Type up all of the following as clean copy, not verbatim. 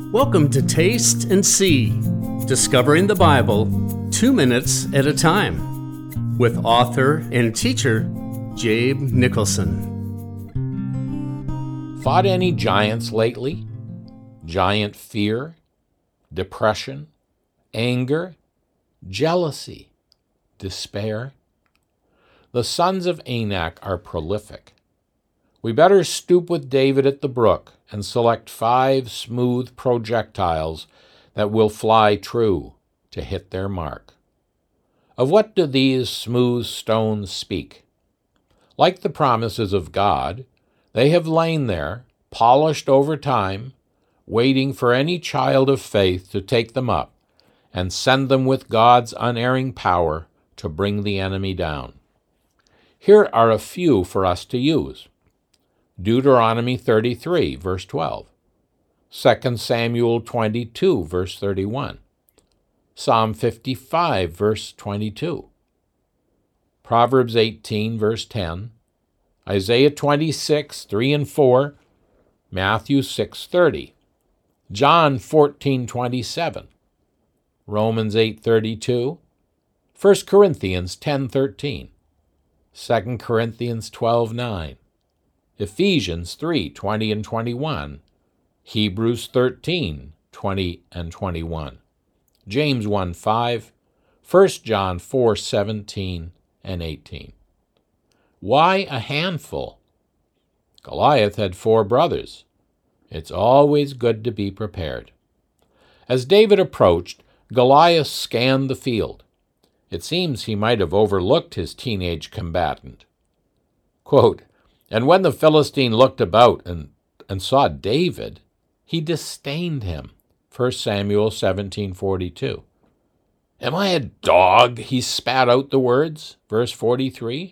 Welcome to Taste and See, discovering the Bible 2 minutes at a time, with author and teacher Jabe Nicholson. Fought any giants lately? Giant fear, depression, anger, jealousy, despair? The sons of Anak are prolific. We better stoop with David at the brook and select 5 smooth projectiles that will fly true to hit their mark. Of what do these smooth stones speak? Like the promises of God, they have lain there, polished over time, waiting for any child of faith to take them up and send them with God's unerring power to bring the enemy down. Here are a few for us to use. Deuteronomy 33, verse 12. 2 Samuel 22, verse 31. Psalm 55, verse 22. Proverbs 18, verse 10. Isaiah 26, 3 and 4. Matthew 6:30. John 14:27. Romans 8:32. 1 Corinthians 10:13. 2 Corinthians 12:9. Ephesians 3:20 and 21, Hebrews 13:20 and 21, James 1:5, 1 John 4:17 and 18. Why a handful? Goliath had 4 brothers. It's always good to be prepared. As David approached, Goliath scanned the field. It seems he might have overlooked his teenage combatant. Quote, "And when the Philistine looked about and saw David, he disdained him." 1 Samuel 17:42. "Am I a dog?" he spat out the words. Verse 43.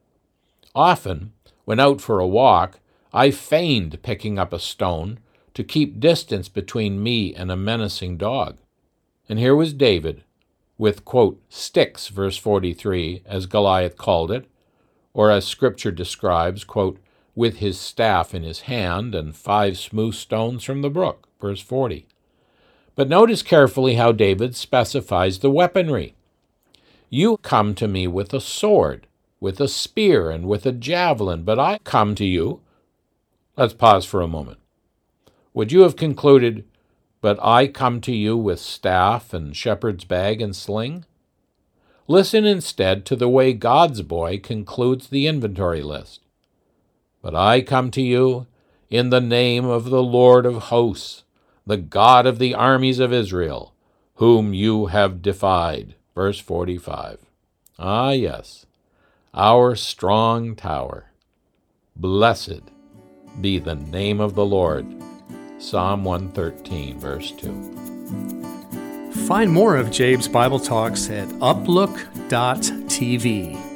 Often, when out for a walk, I feigned picking up a stone to keep distance between me and a menacing dog. And here was David, with, quote, sticks, verse 43, as Goliath called it, or as Scripture describes, quote, with his staff in his hand and 5 smooth stones from the brook, verse 40. But notice carefully how David specifies the weaponry. You come to me with a sword, with a spear, and with a javelin, but I come to you. Let's pause for a moment. Would you have concluded, but I come to you with staff and shepherd's bag and sling? Listen instead to the way God's boy concludes the inventory list. But I come to you in the name of the Lord of hosts, the God of the armies of Israel, whom you have defied. Verse 45. Ah, yes, our strong tower. Blessed be the name of the Lord. Psalm 113, verse 2. Find more of Jabe's Bible Talks at uplook.tv.